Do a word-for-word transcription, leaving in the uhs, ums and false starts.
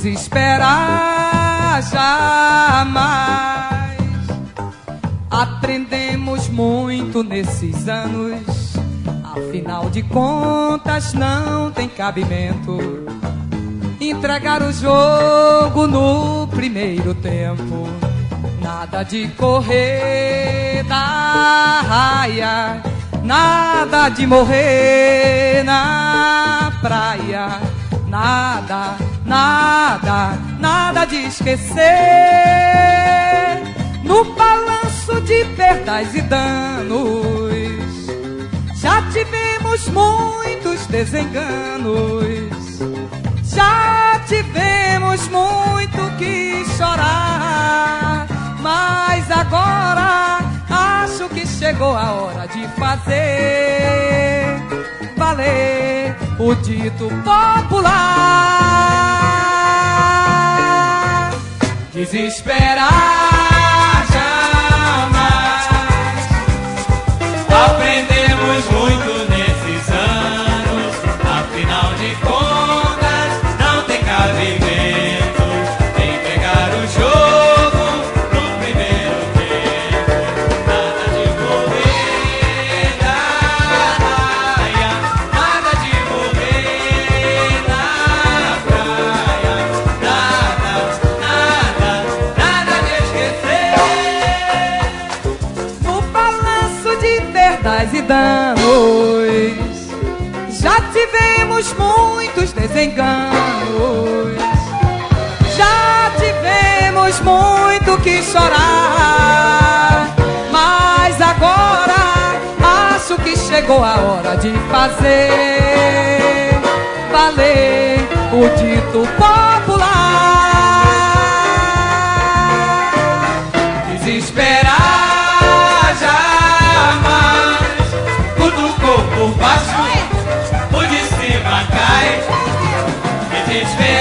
desesperar jamais. Aprendemos muito nesses anos, afinal de contas não tem cabimento entregar o jogo no primeiro tempo. Nada de correr da raia, nada de morrer na praia, nada, nada, nada de esquecer. No balanço de perdas e danos, já tivemos muitos desenganos, já tivemos muito que chorar, mas agora acho que chegou a hora de fazer valer o dito popular. Desesperar jamais. Aprendemos muito nesses anos, afinal de contas não tem cabimento entregar o jogo no primeiro tempo. Nada de correr na raia, nada de morrer na praia, nada, nada, nada de esquecer. No balanço de perdas e danos, já tivemos muitos desenganos, já tivemos muito que chorar, mas agora acho que chegou a hora de fazer valer o dito popular. Desesperar jamais, cutucou por baixo, o de cima cai. E desesperar